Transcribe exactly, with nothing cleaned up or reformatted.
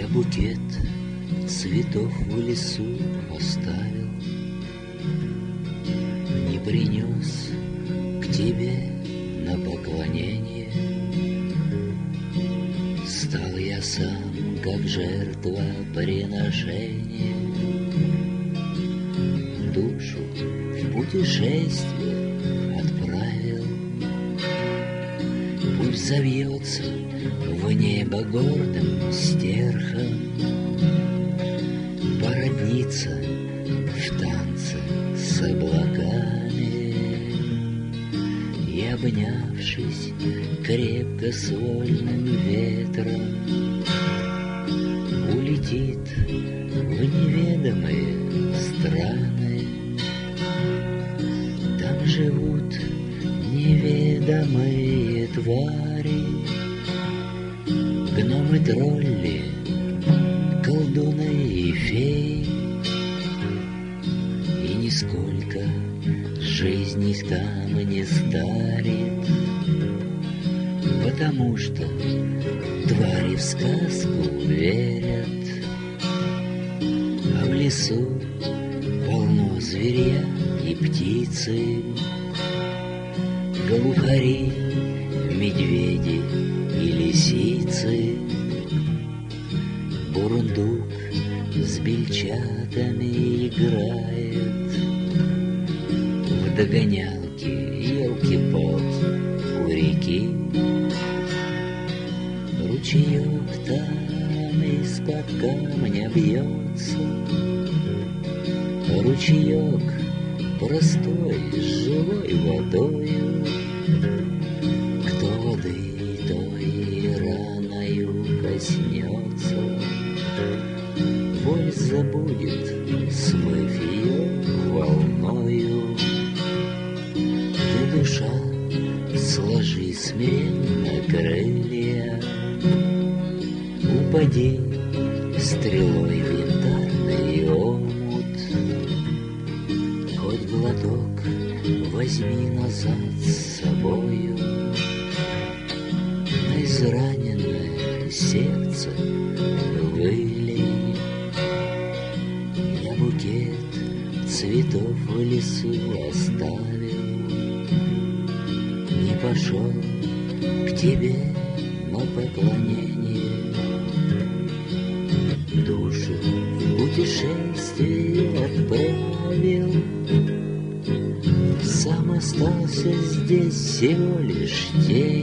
букет цветов в лесу оставил, не принес к тебе на поклонение. Стал я сам, как жертва приношения, душу в путешествие отправил. Пусть завьется в небо гордым стерхом, породнится в танце с облаками и, обнявшись крепко с вольным ветром, улетит в неведомые страны. Там живут неведомые твари, гномы-тролли, колдуны и феи, и нисколько жизнь их там не старит, потому что твари в сказку верят. А в лесу полно зверя и птицы, глухари, медведи и лисицы. Бурундук с бельчатами играет, в догонялки, елки-палки у реки. Ручеек там из-под камня бьется, ручеек простой с живой водою. Кто воды той раною коснется, боль забудет, смыв ее волною. Ты, душа, сложи смиренно крылья, упади стрелой в янтарный омут. Хоть глоток возьми назад с собою, на израненное сердце вылей. Я букет цветов в лесу оставил, не пошел к тебе на поклонение. Душу в путешествие отправил, сам остался здесь всего лишь тень.